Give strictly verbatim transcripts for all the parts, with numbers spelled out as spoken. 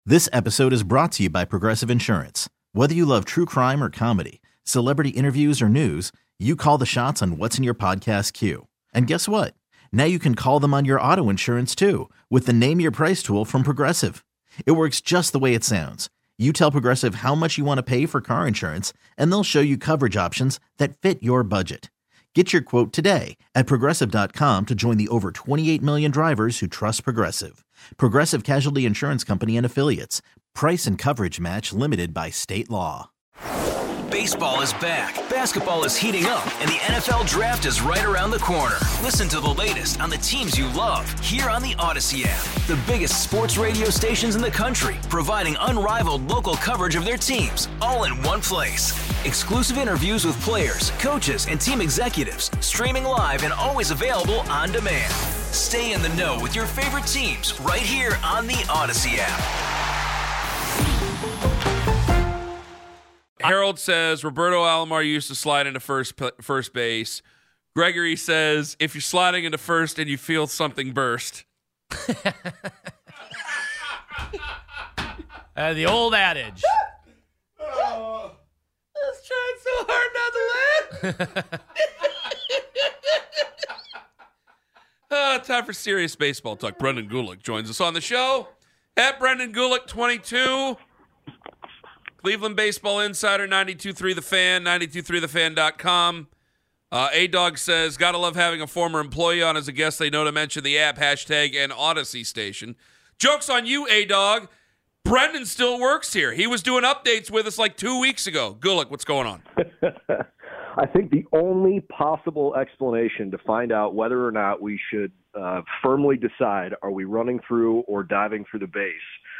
This episode is brought to you by Progressive Insurance. Whether you love true crime or comedy, celebrity interviews or news, you call the shots on what's in your podcast queue. And guess what? Now you can call them on your auto insurance too with the Name Your Price tool from Progressive. It works just the way it sounds. You tell Progressive how much you want to pay for car insurance, and they'll show you coverage options that fit your budget. Get your quote today at Progressive dot com to join the over twenty-eight million drivers who trust Progressive. Progressive Casualty Insurance Company and Affiliates. Price and coverage match limited by state law. Baseball is back, basketball is heating up, and the N F L Draft is right around the corner. Listen to the latest on the teams you love here on the Odyssey app. The biggest sports radio stations in the country, providing unrivaled local coverage of their teams, all in one place. Exclusive interviews with players, coaches, and team executives, streaming live and always available on demand. Stay in the know with your favorite teams right here on the Odyssey app. Harold says Roberto Alomar used to slide into first first base. Gregory says if you're sliding into first and you feel something burst. uh, the old adage. Oh, I was trying so hard not to laugh. uh, time for serious baseball talk. Brendan Gulick joins us on the show. At Brendan Gulick twenty-two. Cleveland Baseball Insider, ninety-two point three The Fan, ninety-two point three the fan dot com. Uh, A-Dog says, gotta love having a former employee on as a guest. They know to mention the app, hashtag, and Odyssey station. Joke's on you, A-Dog. Brendan still works here. He was doing updates with us like two weeks ago. Gulick, what's going on? I think the only possible explanation to find out whether or not we should uh, firmly decide, are we running through or diving through the base,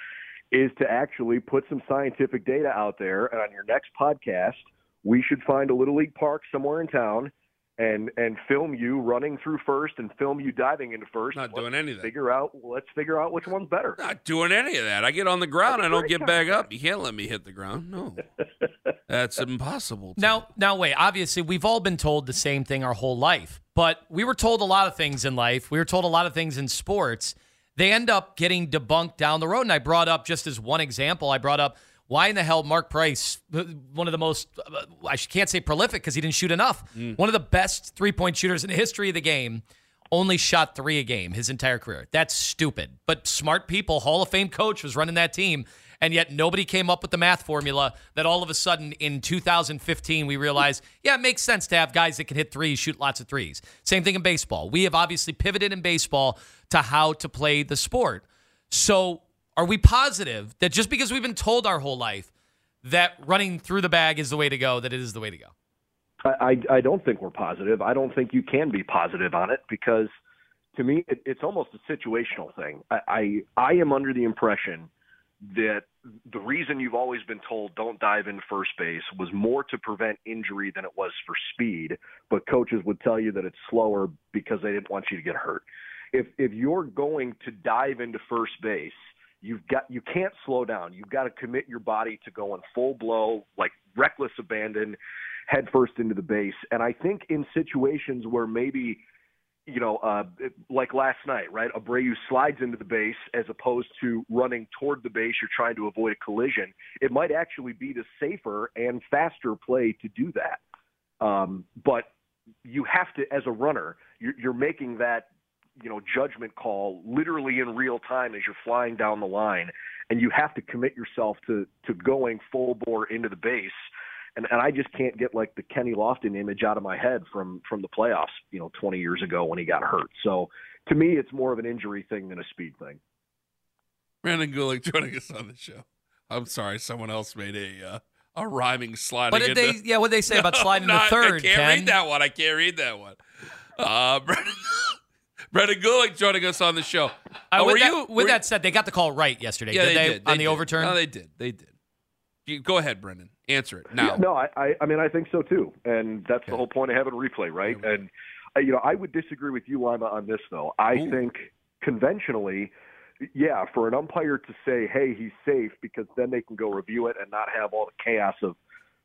is to actually put some scientific data out there. And on your next podcast, we should find a Little League park somewhere in town and and film you running through first and film you diving into first. Not doing any of that. Figure out, let's figure out which one's better. Not doing any of that. I get on the ground. I don't get back up. You can't let me hit the ground. No. That's impossible. Now, now wait. Obviously, we've all been told the same thing our whole life. But we were told a lot of things in life. We were told a lot of things in sports. They end up getting debunked down the road. And I brought up, just as one example, I brought up why in the hell Mark Price, one of the most, I can't say prolific because he didn't shoot enough, mm. one of the best three-point shooters in the history of the game, only shot three a game his entire career. That's stupid. But smart people, Hall of Fame coach was running that team, and yet nobody came up with the math formula that all of a sudden in two thousand fifteen we realized, yeah, it makes sense to have guys that can hit threes, shoot lots of threes. Same thing in baseball. We have obviously pivoted in baseball to how to play the sport. So are we positive that just because we've been told our whole life that running through the bag is the way to go, that it is the way to go? I, I don't think we're positive. I don't think you can be positive on it because, to me, it, it's almost a situational thing. I, I I am under the impression that the reason you've always been told don't dive into first base was more to prevent injury than it was for speed, but coaches would tell you that it's slower because they didn't want you to get hurt. If if you're going to dive into first base, you've got you can't slow down. You've got to commit your body to going full blow, like reckless abandon, head first into the base. And I think in situations where maybe, you know, uh, like last night, right, Abreu slides into the base as opposed to running toward the base, you're trying to avoid a collision. It might actually be the safer and faster play to do that. Um, but you have to, as a runner, you're, you're making that, you know, judgment call literally in real time as you're flying down the line, and you have to commit yourself to to going full bore into the base. And and I just can't get like the Kenny Lofton image out of my head from from the playoffs, you know, twenty years ago when he got hurt. So to me, it's more of an injury thing than a speed thing. Brendan Gulick joining us on the show. I'm sorry, someone else made a uh, a rhyming sliding. What did into... they? Yeah, what did they say no, about sliding not, to third? I can't Ken? read that one. I can't read that one. Uh, Brendan. Brendan Gulick joining us on the show. Uh, uh, with were that, you, with were that said, they got the call right yesterday. Yeah, did they, they, did. They on the did. overturn? No, they did. They did. You, go ahead, Brendan. Answer it now. Yeah, no, I, I, I mean, I think so too, and that's okay. The whole point of having replay, right? Yeah. And uh, you know, I would disagree with you, Lima, on this though. I Ooh. think conventionally, yeah, for an umpire to say, "Hey, he's safe," because then they can go review it and not have all the chaos of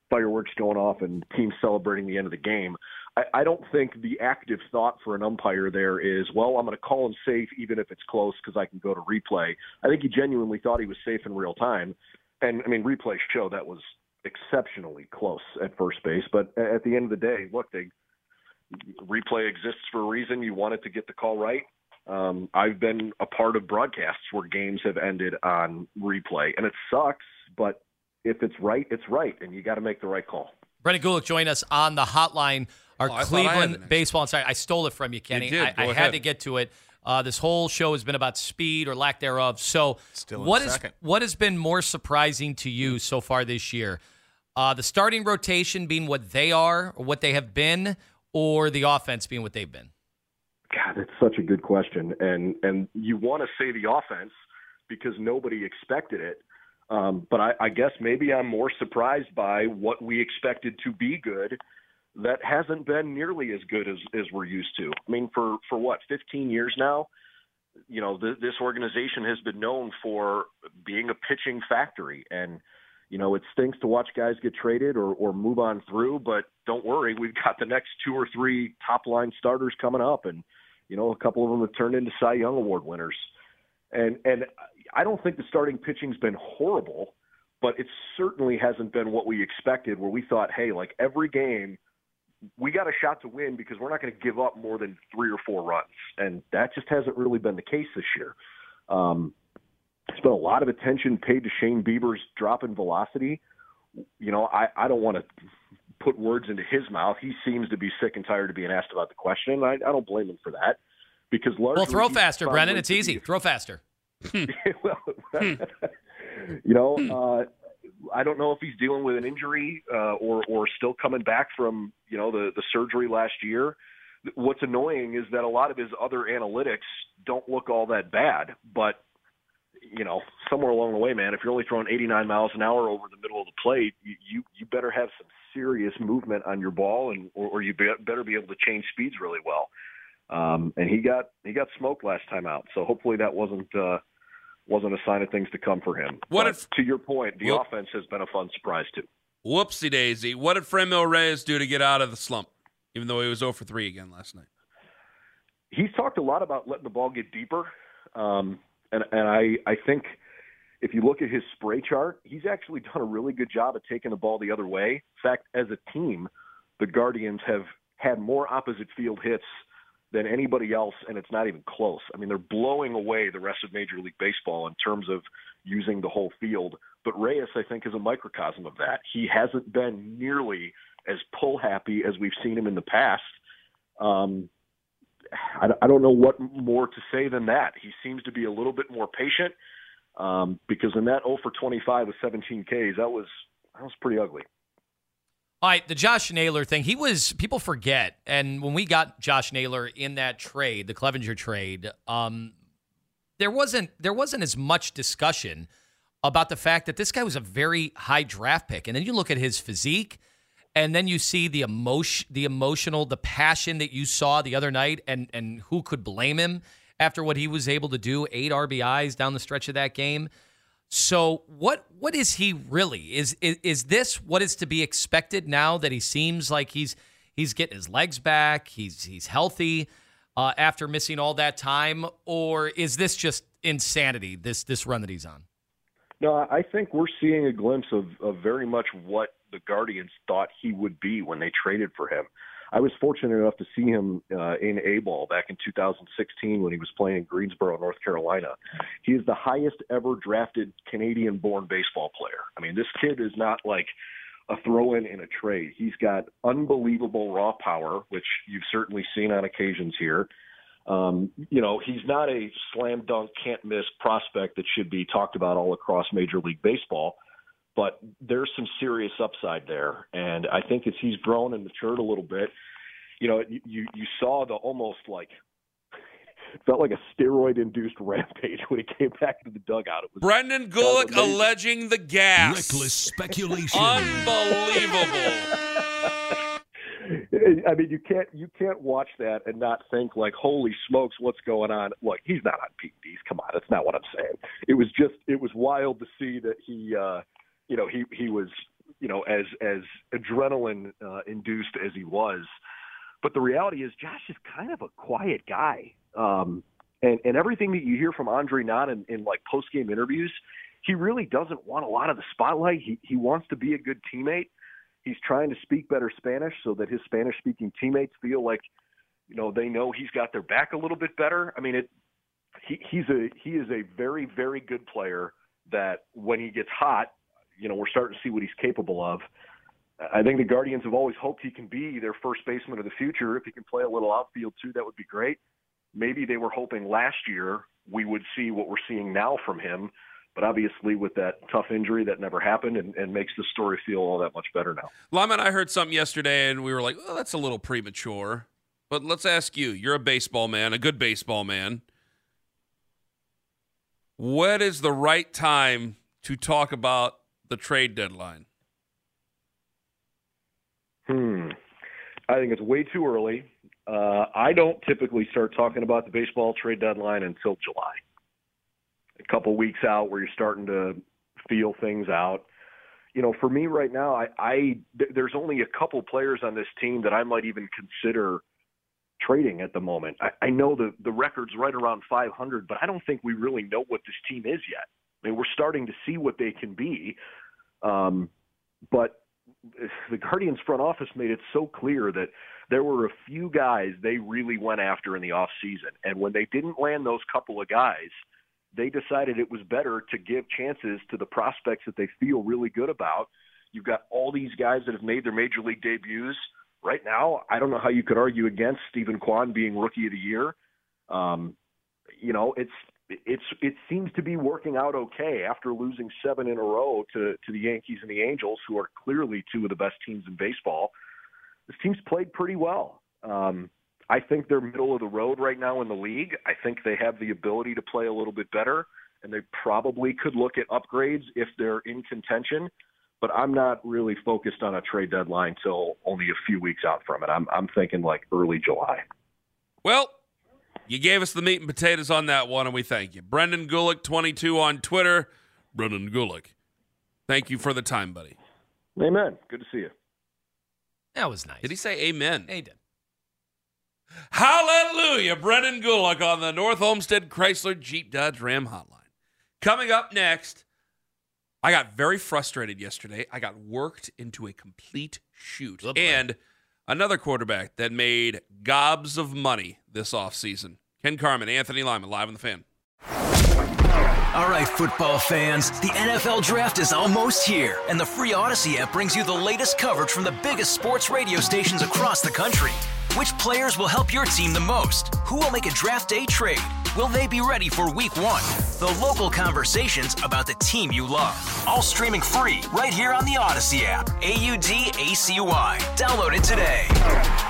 fireworks going off and teams celebrating the end of the game. I, I don't think the active thought for an umpire there is, well, I'm going to call him safe even if it's close because I can go to replay. I think he genuinely thought he was safe in real time. And, I mean, replay showed that was exceptionally close at first base. But at the end of the day, look, they, replay exists for a reason. You wanted to get the call right. Um, I've been a part of broadcasts where games have ended on replay, and it sucks, but if it's right, it's right, and you got to make the right call. Brendan Gulick joined us on the hotline. Our oh, Cleveland baseball. I'm sorry, I stole it from you, Kenny. You did. I, I had to get to it. Uh, this whole show has been about speed or lack thereof. So, Still what in is second. what has been more surprising to you so far this year? Uh, the starting rotation being what they are, or what they have been, or the offense being what they've been? God, that's such a good question. And and you want to say the offense because nobody expected it. Um, but I, I guess maybe I'm more surprised by what we expected to be good that hasn't been nearly as good as, as we're used to. I mean, for, for what, fifteen years now, you know, th- this organization has been known for being a pitching factory. And, you know, it stinks to watch guys get traded or, or move on through, but don't worry, we've got the next two or three top-line starters coming up. And, you know, a couple of them have turned into Cy Young Award winners. And and I don't think the starting pitching's been horrible, but it certainly hasn't been what we expected, where we thought, hey, like every game, we got a shot to win because we're not going to give up more than three or four runs. And that just hasn't really been the case this year. Um, there's been a lot of attention paid to Shane Bieber's drop in velocity. You know, I, I don't want to put words into his mouth. He seems to be sick and tired of being asked about the question. I, I don't blame him for that. Because largely, well, throw faster, Brendan. It's easy. Be, throw faster. well, you know, uh, I don't know if he's dealing with an injury uh, or or still coming back from, you know, the, the surgery last year. What's annoying is that a lot of his other analytics don't look all that bad. But, you know, somewhere along the way, man, if you're only throwing eighty-nine miles an hour over the middle of the plate, you you, you better have some serious movement on your ball, and or, or you be, better be able to change speeds really well. Um, and he got he got smoked last time out, so hopefully that wasn't uh, wasn't a sign of things to come for him. What but if, to your point, the whoop, offense has been a fun surprise too. Whoopsie daisy! What did Franmil Reyes do to get out of the slump? Even though he was zero for three again last night, he's talked a lot about letting the ball get deeper, um, and and I I think if you look at his spray chart, he's actually done a really good job of taking the ball the other way. In fact, as a team, the Guardians have had more opposite field hits than anybody else, and it's not even close. I mean, they're blowing away the rest of Major League Baseball in terms of using the whole field. But Reyes, I think, is a microcosm of that. He hasn't been nearly as pull-happy as we've seen him in the past. Um, I, I don't know what more to say than that. He seems to be a little bit more patient um, because in that oh for twenty-five with seventeen Ks, that was that was pretty ugly. All right, the Josh Naylor thing, he was, people forget, and when we got Josh Naylor in that trade, the Clevenger trade, um, there wasn't there wasn't as much discussion about the fact that this guy was a very high draft pick. And then you look at his physique, and then you see the emotion, the emotional, the passion that you saw the other night, and and who could blame him after what he was able to do, eight R B Is down the stretch of that game. So what what is he really? Is, is is this what is to be expected now that he seems like he's he's getting his legs back, he's he's healthy uh, after missing all that time, or is this just insanity, this this run that he's on? No, I think we're seeing a glimpse of, of very much what the Guardians thought he would be when they traded for him. I was fortunate enough to see him uh, in A-ball back in two thousand sixteen when he was playing in Greensboro, North Carolina. He is the highest ever drafted Canadian-born baseball player. I mean, this kid is not like a throw-in in a trade. He's got unbelievable raw power, which you've certainly seen on occasions here. Um, you know, he's not a slam-dunk, can't-miss prospect that should be talked about all across Major League Baseball. But there's some serious upside there. And I think as he's grown and matured a little bit, you know, you, you saw the almost like, it felt like a steroid-induced rampage when he came back into the dugout. It was Brendan Gulick alleging the gas. Reckless speculation. Unbelievable. I mean, you can't you can't watch that and not think like, holy smokes, what's going on? Look, he's not on P E Ds. Come on, that's not what I'm saying. It was just, it was wild to see that he, uh, you know, he he was you know, as as adrenaline uh, induced as he was. But the reality is, Josh is kind of a quiet guy, um, and and everything that you hear from Andre Knott in, in like post game interviews, he really doesn't want a lot of the spotlight. He he wants to be a good teammate. He's trying to speak better Spanish so that his Spanish speaking teammates feel like, you know, they know he's got their back a little bit better. I mean, it. He, he's a he is a very very good player. That when he gets hot, you know, we're starting to see what he's capable of. I think the Guardians have always hoped he can be their first baseman of the future. If he can play a little outfield too, that would be great. Maybe they were hoping last year we would see what we're seeing now from him. But obviously with that tough injury, that never happened and, and makes the story feel all that much better now. Lyman, I heard something yesterday and we were like, oh, that's a little premature. But let's ask you, you're a baseball man, a good baseball man. What is the right time to talk about the trade deadline? Hmm. I think it's way too early. Uh, I don't typically start talking about the baseball trade deadline until July. A couple weeks out where you're starting to feel things out. You know, for me right now, I, I th- there's only a couple players on this team that I might even consider trading at the moment. I, I know the, the record's right around five hundred, but I don't think we really know what this team is yet. I mean, we're starting to see what they can be. Um, but the Guardians front office made it so clear that there were a few guys they really went after in the offseason. And when they didn't land those couple of guys, they decided it was better to give chances to the prospects that they feel really good about. You've got all these guys that have made their major league debuts. Right now, I don't know how you could argue against Stephen Kwan being Rookie of the Year. Um, you know, it's it's it seems to be working out okay after losing seven in a row to, to the Yankees and the Angels, who are clearly two of the best teams in baseball. This team's played pretty well. Um, I think they're middle of the road right now in the league. I think they have the ability to play a little bit better, and they probably could look at upgrades if they're in contention. But I'm not really focused on a trade deadline till only a few weeks out from it. I'm I'm thinking like early July. Well, you gave us the meat and potatoes on that one, and we thank you. Brendan Gulick, twenty-two on Twitter. Brendan Gulick, thank you for the time, buddy. Amen. Good to see you. That was nice. Did he say amen? He did. Hallelujah. Brendan Gulick on the North Olmsted Chrysler Jeep Dodge Ram hotline. Coming up next, I got very frustrated yesterday. I got worked into a complete shoot. Good and another quarterback that made gobs of money this offseason. Ken Carman, Anthony Lyman, live on the Fan. All right, football fans, the N F L Draft is almost here, and the free Odyssey app brings you the latest coverage from the biggest sports radio stations across the country. Which players will help your team the most? Who will make a draft day trade? Will they be ready for week one? The local conversations about the team you love. All streaming free right here on the Odyssey app. A U D A C Y. Download it today.